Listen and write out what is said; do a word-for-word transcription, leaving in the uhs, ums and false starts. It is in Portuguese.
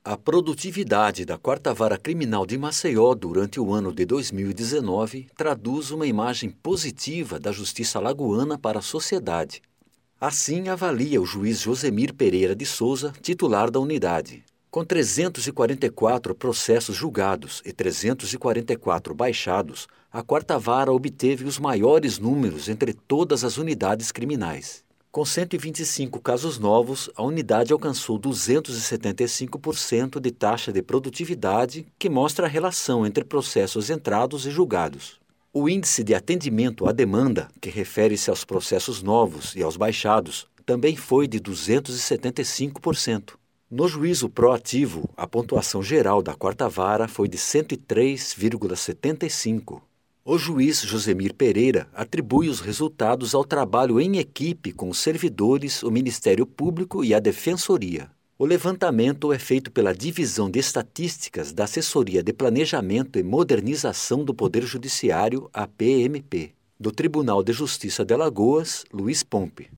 A produtividade da Quarta Vara Criminal de Maceió durante o ano de dois mil e dezenove traduz uma imagem positiva da justiça alagoana para a sociedade. Assim avalia o juiz Josemir Pereira de Souza, titular da unidade. Com trezentos e quarenta e quatro processos julgados e trezentos e quarenta e quatro baixados, a Quarta Vara obteve os maiores números entre todas as unidades criminais. Com cento e vinte e cinco casos novos, a unidade alcançou duzentos e setenta e cinco por cento de taxa de produtividade, que mostra a relação entre processos entrados e julgados. O índice de atendimento à demanda, que refere-se aos processos novos e aos baixados, também foi de duzentos e setenta e cinco por cento. No juízo proativo, a pontuação geral da Quarta Vara foi de cento e três vírgula setenta e cinco. O juiz Josemir Pereira atribui os resultados ao trabalho em equipe com os servidores, o Ministério Público e a Defensoria. O levantamento é feito pela Divisão de Estatísticas da Assessoria de Planejamento e Modernização do Poder Judiciário, a P M P. Do Tribunal de Justiça de Alagoas, Luiz Pompe.